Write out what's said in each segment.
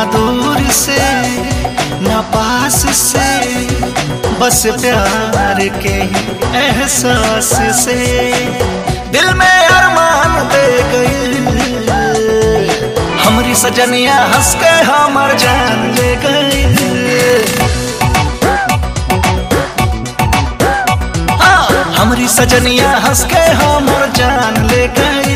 दूर से ना पास से, बस प्यार के एहसास से दिल में अरमान दे गई। हमरी सजनिया हंस के हमर जान ले गई। हमरी सजनिया हंस के हमर जान ले गई।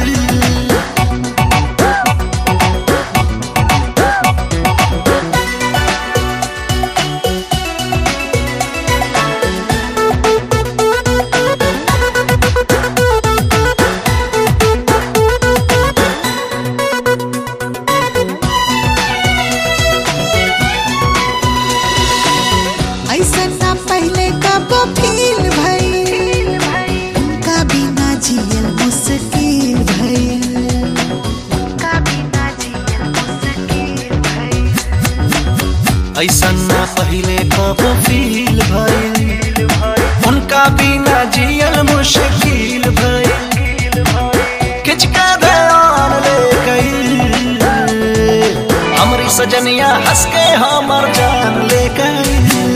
ऐसा ना पहले कब फील भइल, उनका बिना जियल मुश्किल भइल, उनका बिना जियल मुश्किल भइल। ऐसा ना पहले कब फील भइल, उनका बिना जियल मुश्किल भइल। किच के ध्यान ले गई। हमरी सजनिया हंस के हमर जान ले गई।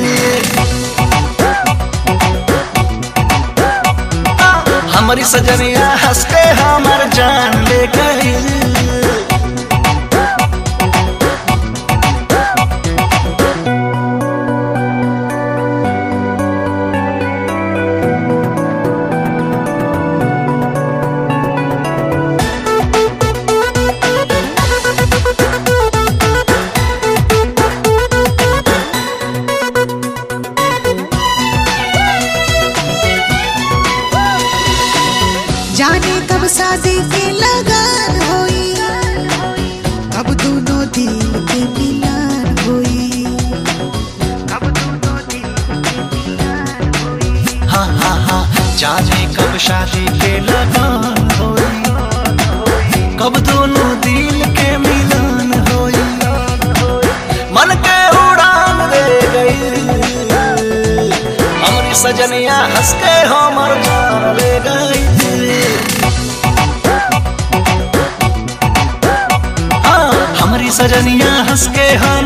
हमारी सजनिया हंस के हमर जान ले गई। जाने कब शादी के लगान होई, कब दोनों दिल के मिलन होई, कब दोनों दिल के मिलन होई। हाँ हाँ हाँ, जाने कब शादी के लगान होई, कब दोनों दिल के मिलन होई। मन के उड़ान दे गई। हमारी सजनिया हंस के हमर जान ले गई। हमारी सजनिया हंस के